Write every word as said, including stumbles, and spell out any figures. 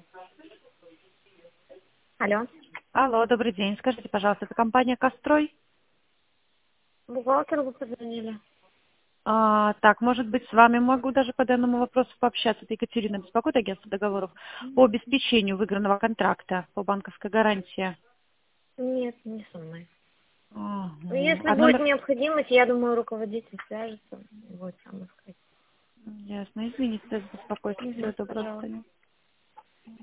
Алло. Алло, добрый день. Скажите, пожалуйста, это компания «Кострой»? Бухгалтеру вы позвонили? А, так, может быть, с вами могу даже по данному вопросу пообщаться. Это Екатерина беспокоит, агентство договоров по обеспечению выигранного контракта по банковской гарантии. Нет, не со мной. Ну, Ага. если А будет номер... необходимость, я думаю, руководитель свяжется, будет сам искать. Ясно. Извините за беспокойство. Угу, Всего доброго. пожалуйста. Таня.